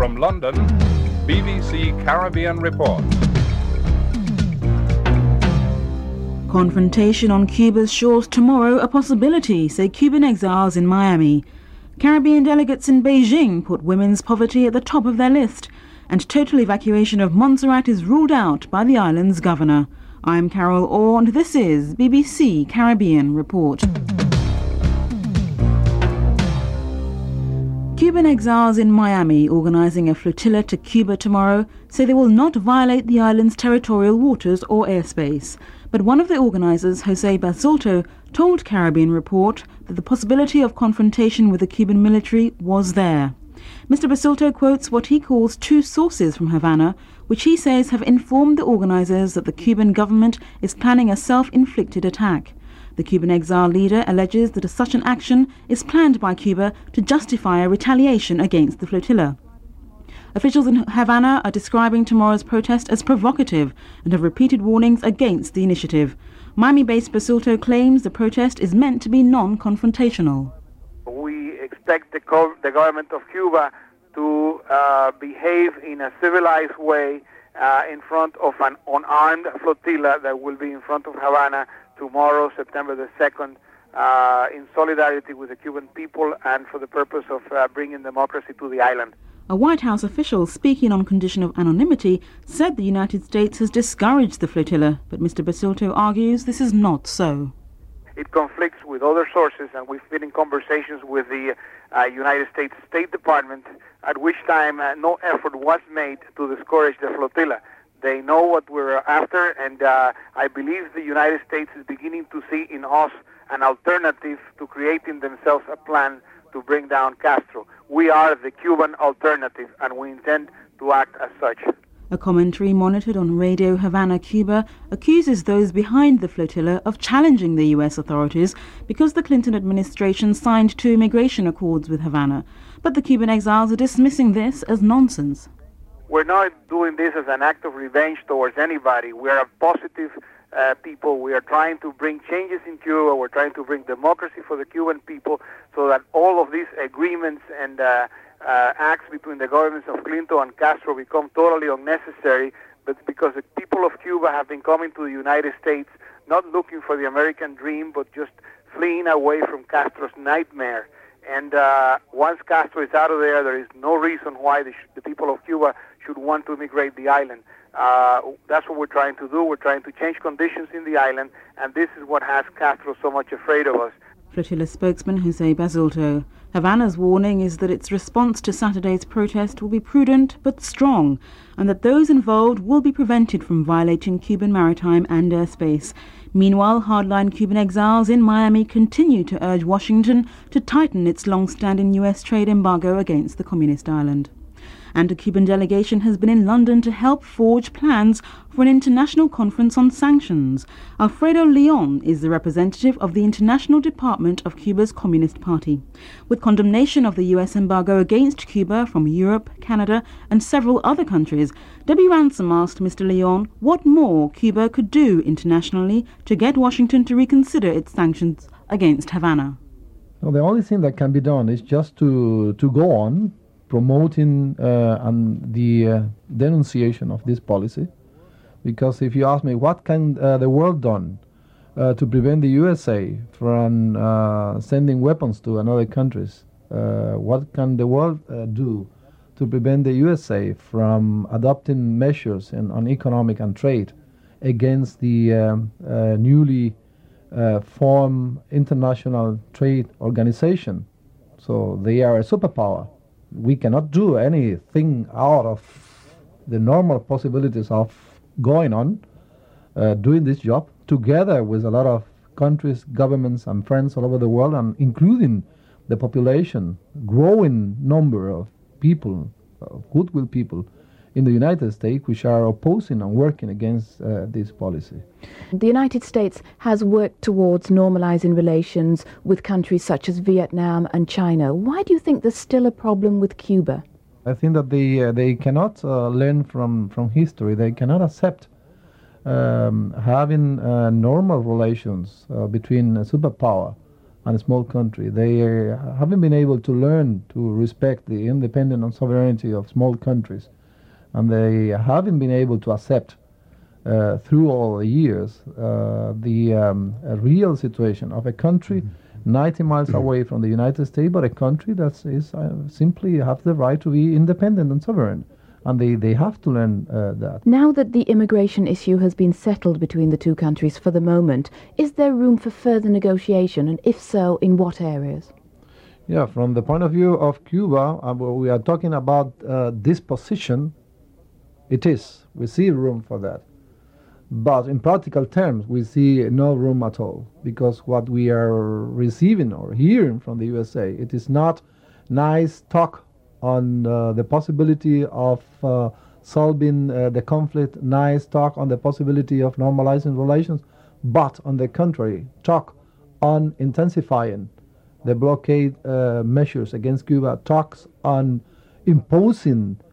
From London, BBC Caribbean Report. Confrontation on Cuba's shores tomorrow a possibility, say Cuban exiles in Miami. Caribbean delegates in Beijing put women's poverty at the top of their list, and total evacuation of Montserrat is ruled out by the island's governor. I'm Carol Orr, and this is BBC Caribbean Report. Cuban exiles in Miami, organising a flotilla to Cuba tomorrow, say they will not violate the island's territorial waters or airspace. But one of the organisers, Jose Basulto, told Caribbean Report that the possibility of confrontation with the Cuban military was there. Mr. Basulto quotes what he calls two sources from Havana, which he says have informed the organisers that the Cuban government is planning a self-inflicted attack. The Cuban exile leader alleges that such an action is planned by Cuba to justify a retaliation against the flotilla. Officials in Havana are describing tomorrow's protest as provocative and have repeated warnings against the initiative. Miami-based Basulto claims the protest is meant to be non-confrontational. We expect the government of Cuba to behave in a civilized way in front of an unarmed flotilla that will be in front of Havana tomorrow, September the 2nd, in solidarity with the Cuban people and for the purpose of bringing democracy to the island. A White House official speaking on condition of anonymity said the United States has discouraged the flotilla, but Mr. Basulto argues this is not so. It conflicts with other sources, and we've been in conversations with the United States State Department, at which time no effort was made to discourage the flotilla. They know what we're after, and I believe the United States is beginning to see in us an alternative to creating themselves a plan to bring down Castro. We are the Cuban alternative, and we intend to act as such. A commentary monitored on Radio Havana, Cuba, accuses those behind the flotilla of challenging the U.S. authorities because the Clinton administration signed 2 immigration accords with Havana. But the Cuban exiles are dismissing this as nonsense. We're not doing this as an act of revenge towards anybody. We're a positive people. We are trying to bring changes in Cuba. We're trying to bring democracy for the Cuban people so that all of these agreements and acts between the governments of Clinton and Castro become totally unnecessary, but because the people of Cuba have been coming to the United States not looking for the American dream, but just fleeing away from Castro's nightmare. And once Castro is out of there, there is no reason why the people of Cuba should want to immigrate the island. That's what we're trying to do. We're trying to change conditions in the island, and this is what has Castro so much afraid of us. Flotilla spokesman Jose Basulto. Havana's warning is that its response to Saturday's protest will be prudent but strong, and that those involved will be prevented from violating Cuban maritime and airspace. Meanwhile, hardline Cuban exiles in Miami continue to urge Washington to tighten its long-standing U.S. trade embargo against the communist island. And a Cuban delegation has been in London to help forge plans for an international conference on sanctions. Alfredo Leon is the representative of the International Department of Cuba's Communist Party. With condemnation of the U.S. embargo against Cuba from Europe, Canada and several other countries, Debbie Ransom asked Mr. Leon what more Cuba could do internationally to get Washington to reconsider its sanctions against Havana. Well, the only thing that can be done is just to go on promoting the denunciation of this policy, because if you ask me what can the world done to prevent the USA from sending weapons to another countries, what can the world do to prevent the USA from adopting measures on economic and trade against the newly formed International Trade Organization? So they are a superpower. We cannot do anything out of the normal possibilities of going on, doing this job, together with a lot of countries, governments and friends all over the world, and including the population, growing number of people, goodwill people in the United States, which are opposing and working against this policy. The United States has worked towards normalizing relations with countries such as Vietnam and China. Why do you think there's still a problem with Cuba? I think that they cannot learn from history. They cannot accept having normal relations between a superpower and a small country. They haven't been able to learn to respect the independence and sovereignty of small countries, and they haven't been able to accept through all the years the real situation of a country 90 miles away from the United States, but a country that is simply have the right to be independent and sovereign. And they have to learn that. Now that the immigration issue has been settled between the two countries for the moment, is there room for further negotiation, and if so, in what areas? Yeah, from the point of view of Cuba, we are talking about disposition. It is. We see room for that. But in practical terms, we see no room at all, because what we are receiving or hearing from the USA, it is not nice talk on the possibility of solving the conflict, nice talk on the possibility of normalizing relations, but on the contrary, talk on intensifying the blockade measures against Cuba, talks on imposing